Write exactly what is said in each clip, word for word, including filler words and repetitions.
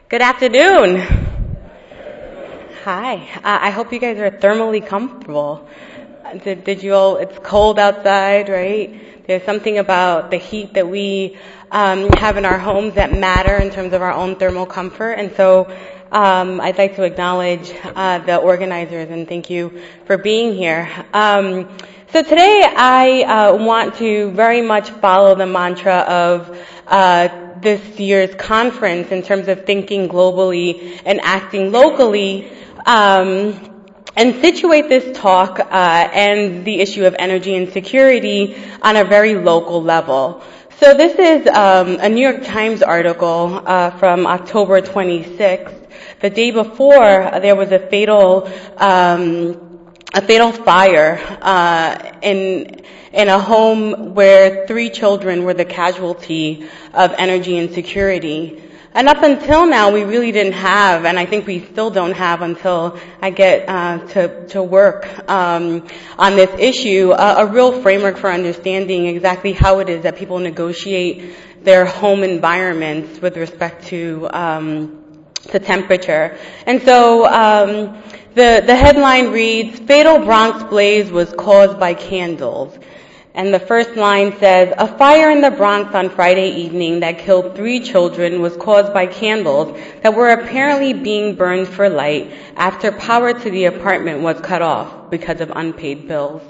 Good afternoon. Hi. Uh, I hope you guys are thermally comfortable. Did, did you all, it's cold outside, right? There's something about the heat that we um, have in our homes that matter in terms of our own thermal comfort. And so um, I'd like to acknowledge uh, the organizers and thank you for being here. Um, so today I uh, want to very much follow the mantra of uh, this year's conference in terms of thinking globally and acting locally, um, and situate this talk uh, and the issue of energy and security on a very local level. So this is um, a New York Times article uh, from October twenty-sixth. The day before, uh, there was a fatal um, a fatal fire uh, in in a home where three children were the casualty of energy insecurity. And up until now, we really didn't have, and I think we still don't have until I get uh, to to work um, on this issue, uh, a real framework for understanding exactly how it is that people negotiate their home environments with respect to um, to temperature. And so um, the the headline reads, "Fatal Bronx Blaze was caused by candles." And the first line says, "A fire in the Bronx on Friday evening that killed three children was caused by candles that were apparently being burned for light after power to the apartment was cut off because of unpaid bills.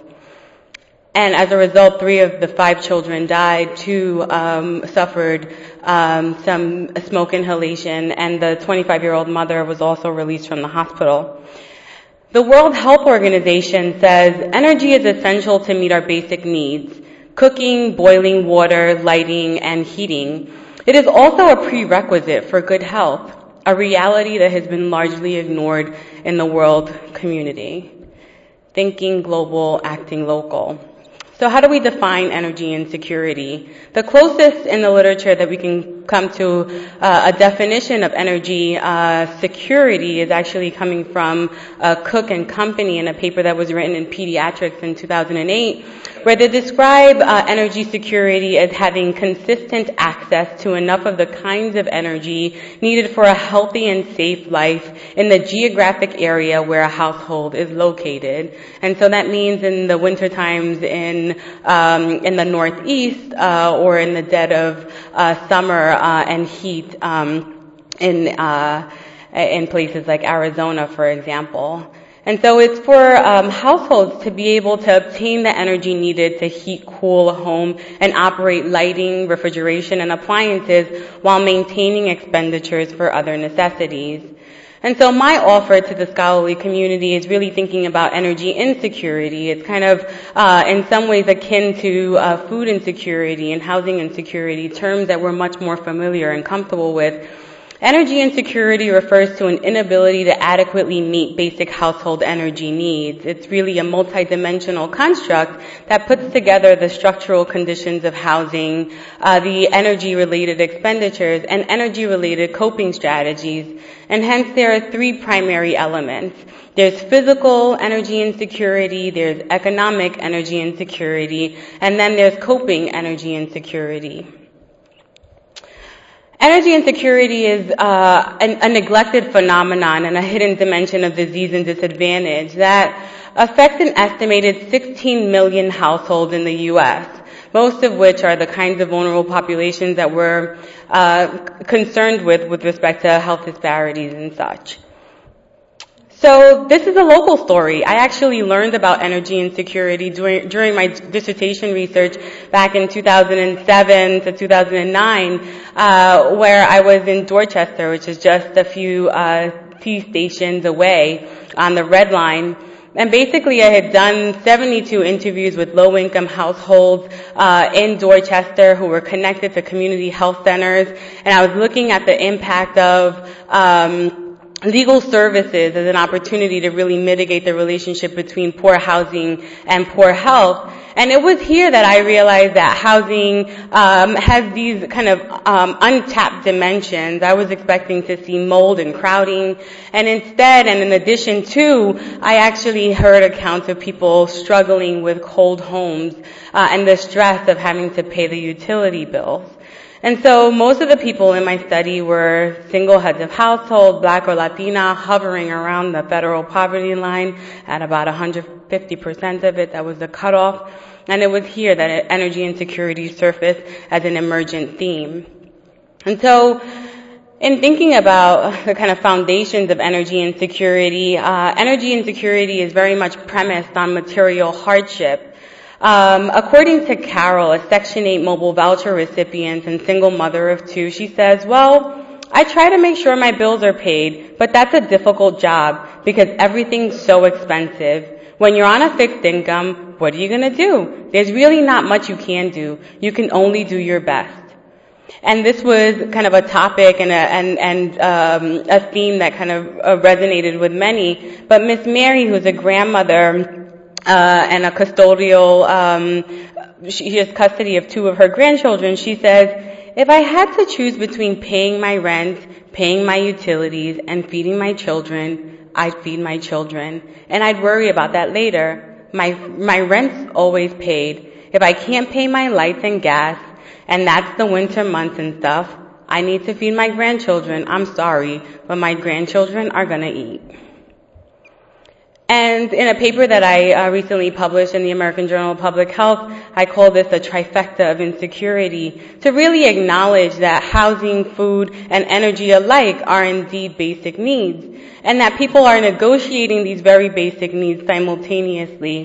And as a result, three of the five children died, two um, suffered um, some smoke inhalation, and the twenty-five-year-old mother was also released from the hospital." The World Health Organization says energy is essential to meet our basic needs: cooking, boiling water, lighting, and heating. It is also a prerequisite for good health, a reality that has been largely ignored in the world community. Thinking global, acting local. So how do we define energy insecurity? The closest in the literature that we can come to uh, a definition of energy uh, security is actually coming from uh, Cook and Company in a paper that was written in Pediatrics in two thousand eight, where they describe uh, energy security as having consistent access to enough of the kinds of energy needed for a healthy and safe life in the geographic area where a household is located. And so that means in the winter times in Um, in the Northeast, uh, or in the dead of uh, summer uh, and heat um, in uh, in places like Arizona, for example. And so it's for um, households to be able to obtain the energy needed to heat, cool a home, and operate lighting, refrigeration, and appliances while maintaining expenditures for other necessities. And so my offer to the scholarly community is really thinking about energy insecurity. It's kind of, uh, in some ways akin to uh, food insecurity and housing insecurity, terms that we're much more familiar and comfortable with. Energy insecurity refers to an inability to adequately meet basic household energy needs. It's really a multidimensional construct that puts together the structural conditions of housing, uh, the energy-related expenditures, and energy-related coping strategies. And hence there are three primary elements. There's physical energy insecurity, there's economic energy insecurity, and then there's coping energy insecurity. Energy insecurity is uh, an, a neglected phenomenon and a hidden dimension of disease and disadvantage that affects an estimated sixteen million households in the U S, most of which are the kinds of vulnerable populations that we're uh, concerned with with respect to health disparities and such. So this is a local story. I actually learned about energy insecurity during, during my dissertation research back in two thousand seven to two thousand nine, uh, where I was in Dorchester, which is just a few uh, T stations away on the Red Line. And basically I had done seventy-two interviews with low-income households uh, in Dorchester who were connected to community health centers, and I was looking at the impact of um legal services as an opportunity to really mitigate the relationship between poor housing and poor health. And it was here that I realized that housing um, has these kind of um, untapped dimensions. I was expecting to see mold and crowding, and instead, and in addition to, I actually heard accounts of people struggling with cold homes uh, and the stress of having to pay the utility bills. And so most of the people in my study were single heads of household, Black or Latina, hovering around the federal poverty line at about one hundred fifty percent of it. That was the cutoff. And it was here that energy insecurity surfaced as an emergent theme. And so in thinking about the kind of foundations of energy insecurity, uh, energy insecurity is very much premised on material hardship. Um, according to Carol, a Section eight mobile voucher recipient and single mother of two, she says, well, I try to make sure my bills are paid, but that's a difficult job because everything's so expensive. When you're on a fixed income, what are you going to do? There's really not much you can do. You can only do your best. And this was kind of a topic and a, and, and um, a theme that kind of uh, resonated with many. But Miss Mary, who's a grandmother, Uh, and a custodial, um, she has custody of two of her grandchildren. She says, if I had to choose between paying my rent, paying my utilities, and feeding my children, I'd feed my children. And I'd worry about that later. My, my rent's always paid. If I can't pay my lights and gas, and that's the winter months and stuff, I need to feed my grandchildren. I'm sorry, but my grandchildren are gonna eat. And in a paper that I uh, recently published in the American Journal of Public Health, I call this a trifecta of insecurity, to really acknowledge that housing, food, and energy alike are indeed basic needs, and that people are negotiating these very basic needs simultaneously.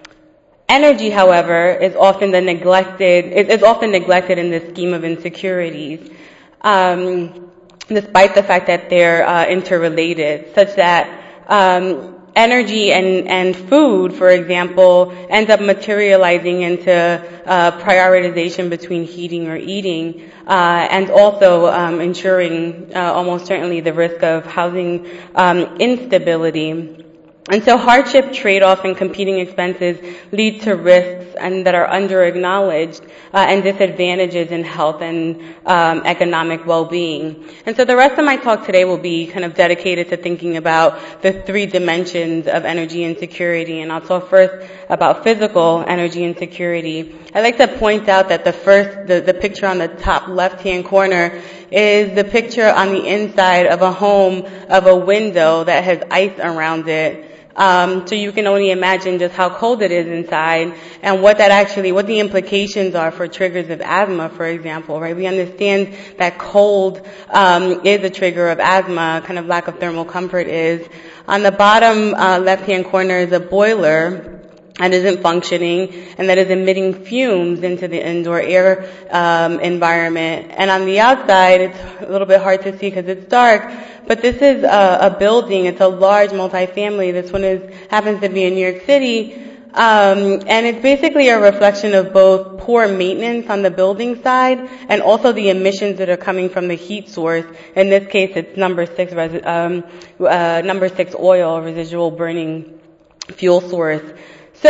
Energy, however, is often the neglected, is often neglected in this scheme of insecurities, um, despite the fact that they're uh, interrelated, such that um, energy and, and food, for example, ends up materializing into uh, prioritization between heating or eating, uh, and also um, ensuring uh, almost certainly the risk of housing um, instability. And so hardship, trade-off, and competing expenses lead to risks and that are under-acknowledged uh, and disadvantages in health and um, economic well-being. And so the rest of my talk today will be kind of dedicated to thinking about the three dimensions of energy insecurity. And I'll talk first about physical energy insecurity. I'd like to point out that the first, the, the picture on the top left-hand corner is the picture on the inside of a home of a window that has ice around it. Um, so you can only imagine just how cold it is inside and what that actually, what the implications are for triggers of asthma, for example, right? We understand that cold um, is a trigger of asthma, kind of lack of thermal comfort is. On the bottom uh, left-hand corner is a boiler that isn't functioning and that is emitting fumes into the indoor air um, environment. And on the outside, it's a little bit hard to see because it's dark, but this is a, a building. It's a large multifamily. This one is happens to be in New York City. Um, and it's basically a reflection of both poor maintenance on the building side and also the emissions that are coming from the heat source. In this case, it's number six, um, uh, number six oil, residual burning fuel source. So,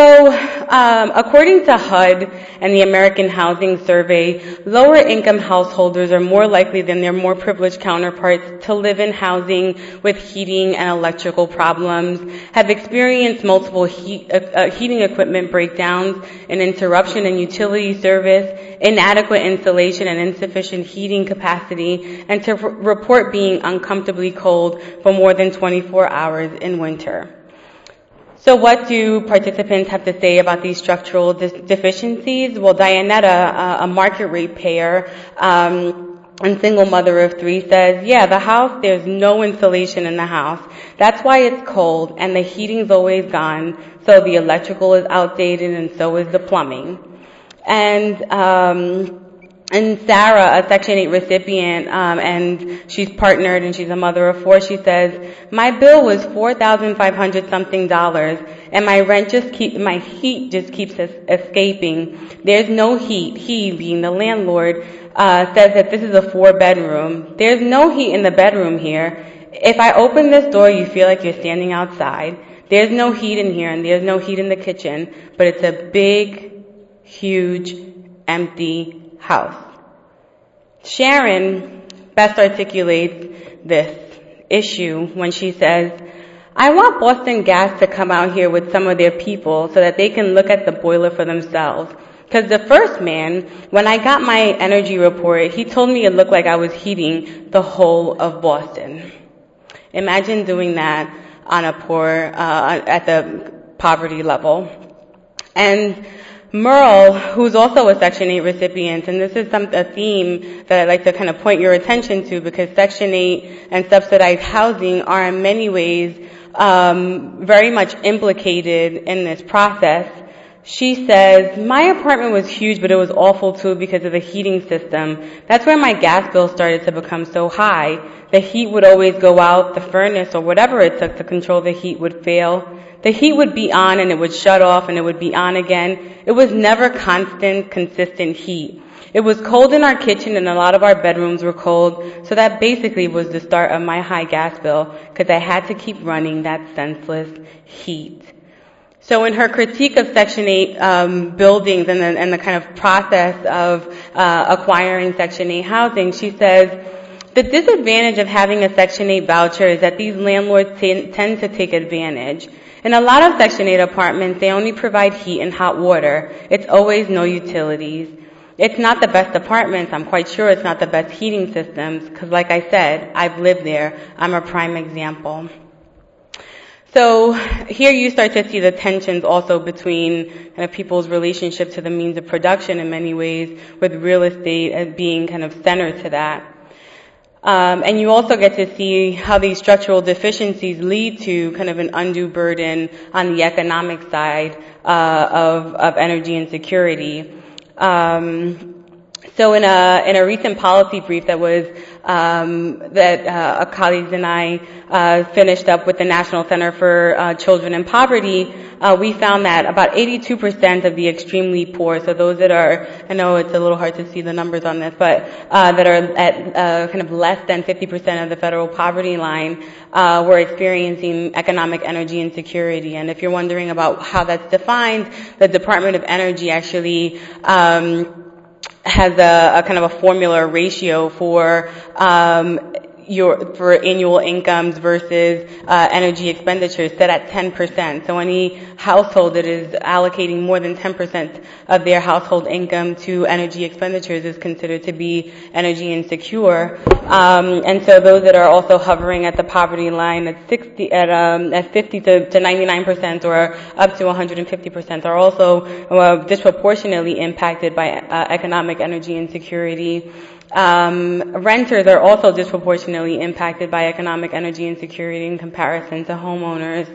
um, according to H U D and the American Housing Survey, lower income householders are more likely than their more privileged counterparts to live in housing with heating and electrical problems, have experienced multiple heat, uh, uh, heating equipment breakdowns, an interruption in utility service, inadequate insulation and insufficient heating capacity, and to r- report being uncomfortably cold for more than twenty-four hours in winter. So what do participants have to say about these structural de- deficiencies? Well, Dianetta, uh, a market rate payer um, and single mother of three, says, yeah, the house, there's no insulation in the house. That's why it's cold, and the heating's always gone, so the electrical is outdated, and so is the plumbing. And um And Sarah, a Section eight recipient, um, and she's partnered and she's a mother of four, she says, my bill was four thousand five hundred something dollars, and my rent just keep, my heat just keeps es- escaping. There's no heat. He, being the landlord, uh, says that this is a four bedroom. There's no heat in the bedroom here. If I open this door, you feel like you're standing outside. There's no heat in here, and there's no heat in the kitchen, but it's a big, huge, empty house. Sharon best articulates this issue when she says, I want Boston Gas to come out here with some of their people so that they can look at the boiler for themselves. Because the first man, when I got my energy report, he told me it looked like I was heating the whole of Boston. Imagine doing that on a poor, uh, at the poverty level. And Merle, who's also a Section eight recipient, and this is some, a theme that I'd like to kind of point your attention to, because Section eight and subsidized housing are in many ways um, very much implicated in this process. She says, my apartment was huge, but it was awful too because of the heating system. That's where my gas bill started to become so high. The heat would always go out, the furnace or whatever it took to control the heat would fail. The heat would be on and it would shut off and it would be on again. It was never constant, consistent heat. It was cold in our kitchen and a lot of our bedrooms were cold, so that basically was the start of my high gas bill because I had to keep running that senseless heat. So in her critique of Section eight um, buildings and the, and the kind of process of uh, acquiring Section eight housing, she says, the disadvantage of having a Section eight voucher is that these landlords t- tend to take advantage. In a lot of Section eight apartments, they only provide heat and hot water. It's always no utilities. It's not the best apartments. I'm quite sure it's not the best heating systems because, like I said, I've lived there. I'm a prime example. So here you start to see the tensions also between kind of people's relationship to the means of production in many ways, with real estate as being kind of centered to that. Um, and you also get to see how these structural deficiencies lead to kind of an undue burden on the economic side uh, of, of energy insecurity. Um, so in a in a recent policy brief that was um, that uh, colleagues and I uh, finished up with the National Center for uh, Children in Poverty, uh, we found that about eighty-two percent of the extremely poor, so those that are, I know it's a little hard to see the numbers on this, but uh, that are at uh, kind of less than fifty percent of the federal poverty line, uh, were experiencing economic energy insecurity. And if you're wondering about how that's defined, the Department of Energy actually um, has a, a kind of a formula ratio for um, your for annual incomes versus uh, energy expenditures set at ten percent. So any household that is allocating more than ten percent of their household income to energy expenditures is considered to be energy insecure. Um, and so those that are also hovering at the poverty line at sixty, at um, at fifty to, to ninety-nine percent or up to one hundred fifty percent are also uh, disproportionately impacted by uh, economic energy insecurity. Um, renters are also disproportionately impacted by economic energy insecurity in comparison to homeowners.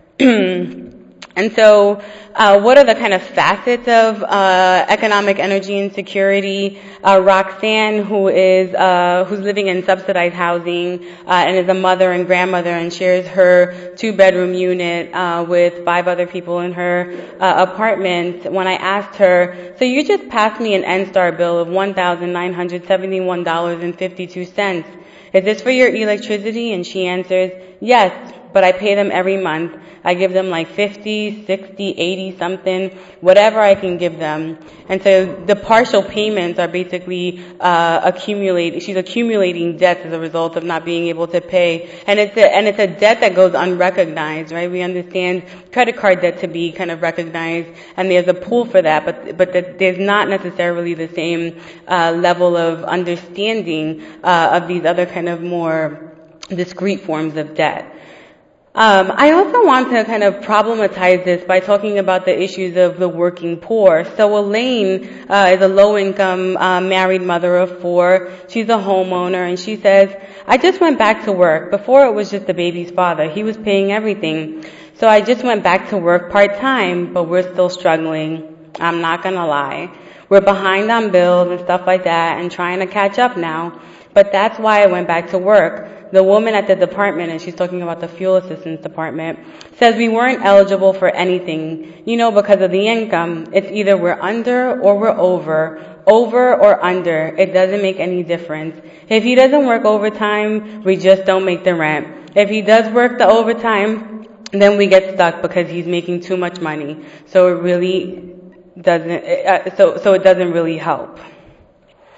And so, uh, what are the kind of facets of uh, economic energy insecurity? Uh, Roxanne, who is uh, who's living in subsidized housing uh, and is a mother and grandmother and shares her two-bedroom unit uh, with five other people in her uh, apartment. When I asked her, so you just passed me an N-Star bill of one thousand nine hundred seventy-one dollars and fifty-two cents. Is this for your electricity? And she answers, yes, but I pay them every month. I give them like fifty, sixty, eighty something, whatever I can give them. And so the partial payments are basically uh accumulate she's accumulating debts as a result of not being able to pay. And it's a and it's a debt that goes unrecognized, right? We understand credit card debt to be kind of recognized, and there's a pool for that, but but the, there's not necessarily the same uh level of understanding uh of these other kind of more discrete forms of debt. Um, I also want to kind of problematize this by talking about the issues of the working poor. So Elaine uh, is a low-income uh, married mother of four. She's a homeowner, and she says, I just went back to work. Before it was just the baby's father. He was paying everything. So I just went back to work part-time, but we're still struggling. I'm not going to lie. We're behind on bills and stuff like that and trying to catch up now. But that's why I went back to work. The woman at the department, and she's talking about the fuel assistance department, says we weren't eligible for anything, you know, because of the income. It's either we're under or we're over. Over or under. It doesn't make any difference. If he doesn't work overtime, we just don't make the rent. If he does work the overtime, then we get stuck because he's making too much money. So it really doesn't, uh, so, so it doesn't really help.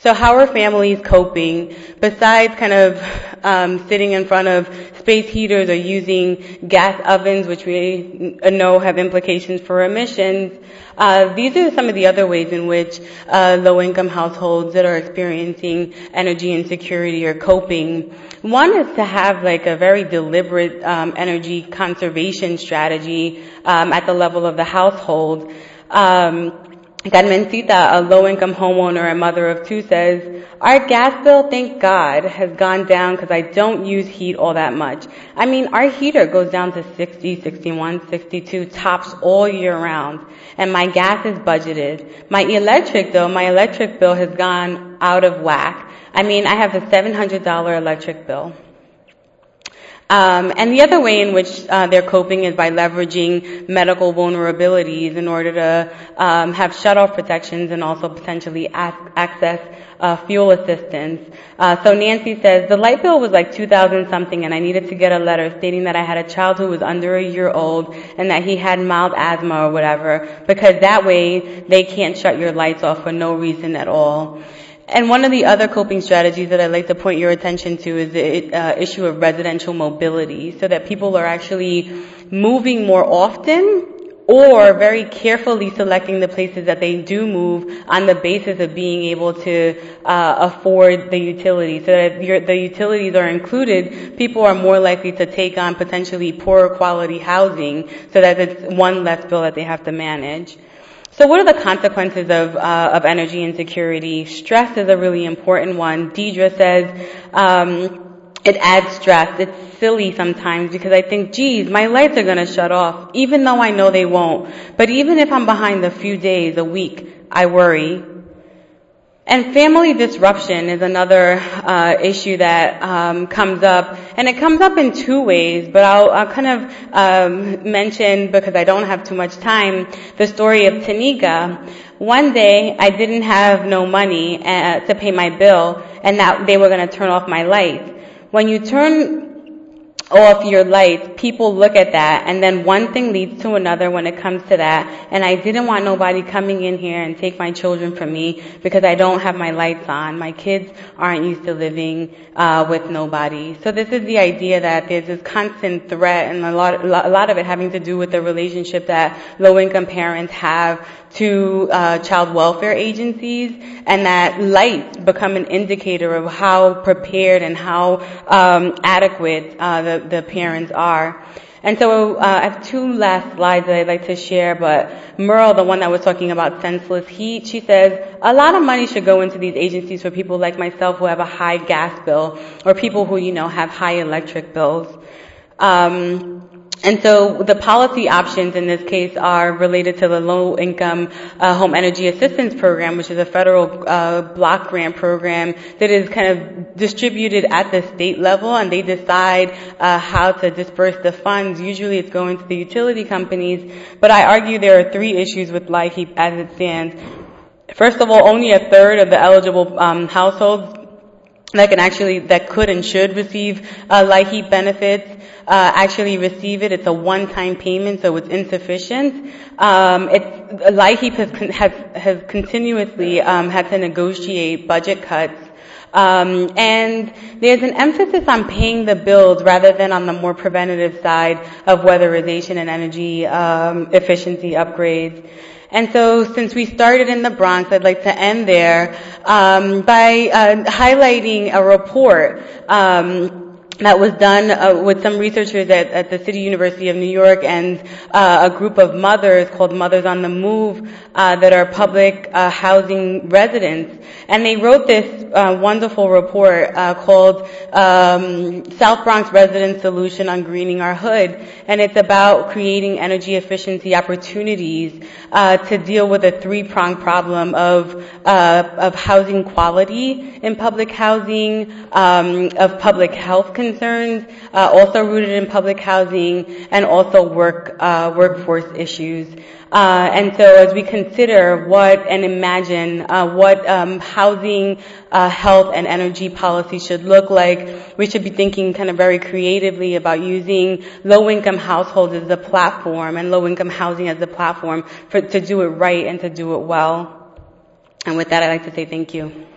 So how are families coping besides kind of um, sitting in front of space heaters or using gas ovens, which we know have implications for emissions? Uh, these are some of the other ways in which uh, low-income households that are experiencing energy insecurity are coping. One is to have like a very deliberate um, energy conservation strategy um, at the level of the household. Um, Carmencita, a low-income homeowner and mother of two, says, our gas bill, thank God, has gone down because I don't use heat all that much. I mean, our heater goes down to sixty, sixty-one, sixty-two tops all year round. And my gas is budgeted. My electric, though, my electric bill has gone out of whack. I mean, I have a seven hundred dollars electric bill. Um, and the other way in which uh, they're coping is by leveraging medical vulnerabilities in order to um, have shutoff protections and also potentially ac- access uh, fuel assistance. Uh, so Nancy says, the light bill was like two thousand something and I needed to get a letter stating that I had a child who was under a year old and that he had mild asthma or whatever, because that way they can't shut your lights off for no reason at all. And one of the other coping strategies that I'd like to point your attention to is the uh, issue of residential mobility, so that people are actually moving more often or very carefully selecting the places that they do move on the basis of being able to uh, afford the utilities. So that if your, the utilities are included, people are more likely to take on potentially poorer quality housing, so that it's one less bill that they have to manage. So what are the consequences of uh, of energy insecurity? Stress is a really important one. Deidre says um, it adds stress. It's silly sometimes because I think, geez, my lights are going to shut off, even though I know they won't. But even if I'm behind a few days, a week, I worry. And family disruption is another uh, issue that um, comes up, and it comes up in two ways. But I'll, I'll kind of um, mention, because I don't have too much time, the story of Tanika. One day, I didn't have no money uh, to pay my bill, and that they were going to turn off my lights. When you turn off your lights, people look at that, and then one thing leads to another when it comes to that. And I didn't want nobody coming in here and take my children from me because I don't have my lights on. My kids aren't used to living uh with nobody. So this is the idea that there's this constant threat, and a lot, a lot of it having to do with the relationship that low-income parents have to uh child welfare agencies, and that lights become an indicator of how prepared and how um adequate uh the the parents are. And so uh, I have two last slides that I'd like to share, but Merle, the one that was talking about senseless heat, she says a lot of money should go into these agencies for people like myself who have a high gas bill, or people who, you know, have high electric bills. Um, And so the policy options in this case are related to the Low-Income uh, Home Energy Assistance Program, which is a federal uh, block grant program that is kind of distributed at the state level, and they decide uh, how to disperse the funds. Usually it's going to the utility companies, but I argue there are three issues with LIHEAP as it stands. First of all, only a third of the eligible um, households that can actually, that could and should receive uh, LIHEAP benefits uh, actually receive it. It's a one-time payment, so it's insufficient. Um, it's, LIHEAP has, has, has continuously um, had to negotiate budget cuts. Um, and there's an emphasis on paying the bills rather than on the more preventative side of weatherization and energy um, efficiency upgrades. And so since we started in the Bronx, I'd like to end there um, by uh, highlighting a report um, that was done uh, with some researchers at, at the City University of New York and uh, a group of mothers called Mothers on the Move uh, that are public uh, housing residents. And they wrote this uh, wonderful report uh, called um, South Bronx Resident Solution on Greening Our Hood. And it's about creating energy efficiency opportunities uh, to deal with a three-pronged problem of uh, of housing quality in public housing, um, of public health concerns, uh, also rooted in public housing, and also work uh, workforce issues. Uh, and so as we consider what and imagine uh, what um, housing, uh, health, and energy policy should look like, we should be thinking kind of very creatively about using low-income households as the platform and low-income housing as the platform for, to do it right and to do it well. And with that, I'd like to say thank you.